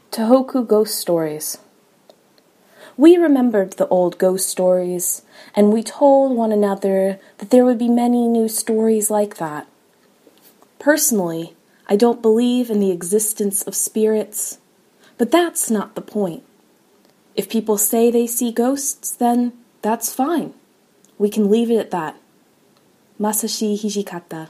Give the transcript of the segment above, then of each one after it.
Tohoku Ghost Stories. We remembered the old ghost stories, and we told one another that there would be many new stories like that. Personally, I don't believe in the existence of spirits, but that's not the point. If people say they see ghosts, then that's fine. We can leave it at that. Masashi Hijikata.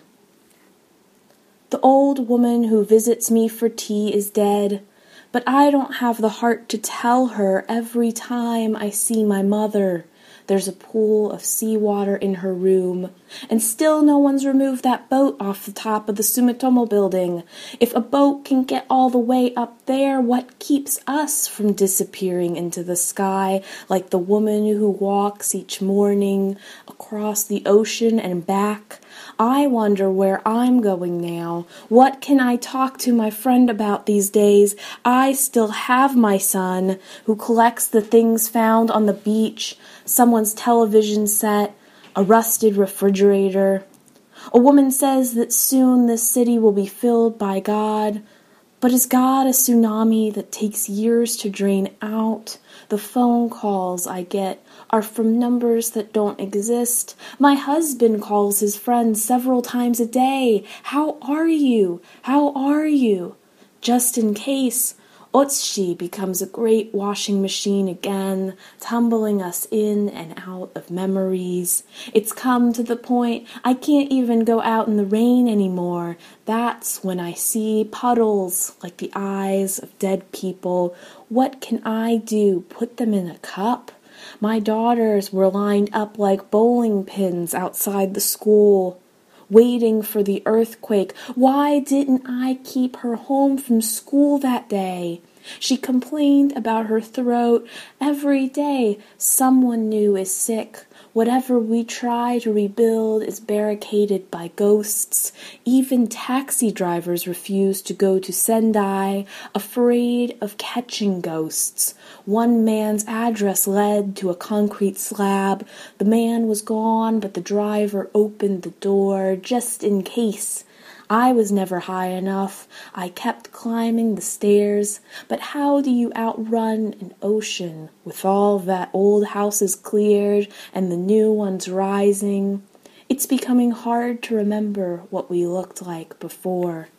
The old woman who visits me for tea is dead, but I don't have the heart to tell her every time I see my mother. There's a pool of seawater in her room, and still no one's removed that boat off the top of the Sumitomo building. If a boat can get all the way up there, what keeps us from disappearing into the sky like the woman who walks each morning across the ocean and back? I wonder where I'm going now. What can I talk to my friend about these days? I still have my son, who collects the things found on the beach, someone's television set, a rusted refrigerator. A woman says that soon this city will be filled by God. But is God a tsunami that takes years to drain out? The phone calls I get are from numbers that don't exist. My husband calls his friends several times a day. How are you? How are you? Just in case Otsushi becomes a great washing machine again, tumbling us in and out of memories. It's come to the point I can't even go out in the rain anymore. That's when I see puddles like the eyes of dead people. What can I do? Put them in a cup? My daughters were lined up like bowling pins outside the school, waiting for the earthquake. Why didn't I keep her home from school that day? She complained about her throat. Every day someone new is sick. Whatever we try to rebuild is barricaded by ghosts. Even taxi drivers refuse to go to Sendai, afraid of catching ghosts. One man's address led to a concrete slab. The man was gone, but the driver opened the door just in case. I was never high enough. I kept climbing the stairs. But how do you outrun an ocean with all that old houses cleared and the new ones rising? It's becoming hard to remember what we looked like before.